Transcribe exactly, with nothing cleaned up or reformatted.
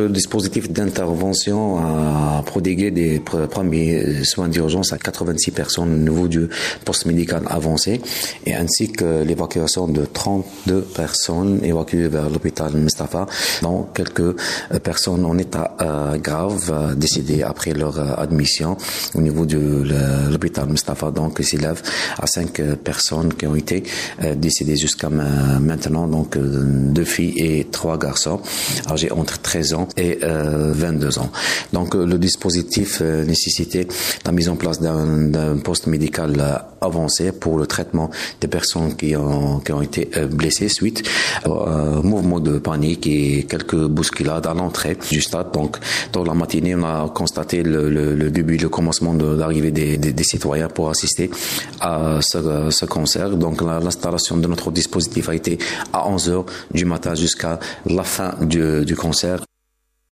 le dispositif d'intervention a prodigué des premiers soins d'urgence à quatre-vingt-six personnes au niveau du poste médical avancé et ainsi que l'évacuation de trente-deux personnes évacuées vers l'hôpital Mustapha, dont quelques personnes en état euh, grave euh, décédées après leur euh, admission au niveau de l'hôpital Mustapha. Donc, il s'élève à cinq personnes qui ont été euh, décédées jusqu'à maintenant, donc euh, deux filles et trois garçons âgés entre treize ans et euh, vingt-deux ans. Donc euh, le dispositif euh, nécessitait la mise en place d'un, d'un poste médical euh, avancé pour le traitement des personnes qui ont, qui ont été euh, blessées suite à un mouvement de panique et quelques bousculades à l'entrée du stade. Donc dans la matinée, on a constaté le, le, le début, le commencement de l'arrivée des, des, des citoyens pour assister à ce, ce concert. Donc la, l'installation de notre dispositif a été à onze heures du matin jusqu'à la fin du, du concert.